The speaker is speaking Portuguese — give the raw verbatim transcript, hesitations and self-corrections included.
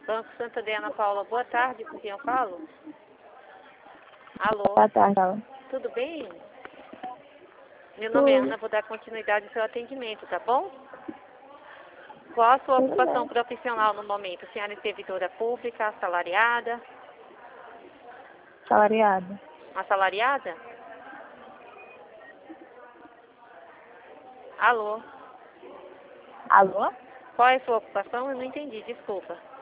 Banco Santander, Ana Paula, boa tarde, com quem eu falo? Alô? Boa tarde, Paula. Tudo bem? Meu nome é Ana, vou dar continuidade ao seu atendimento, tá bom? Qual a sua Tudo ocupação bem. profissional no momento? Senhora é servidora pública, assalariada? Salariada. Assalariada? Alô? Alô? Qual é a sua ocupação? Eu não entendi, desculpa.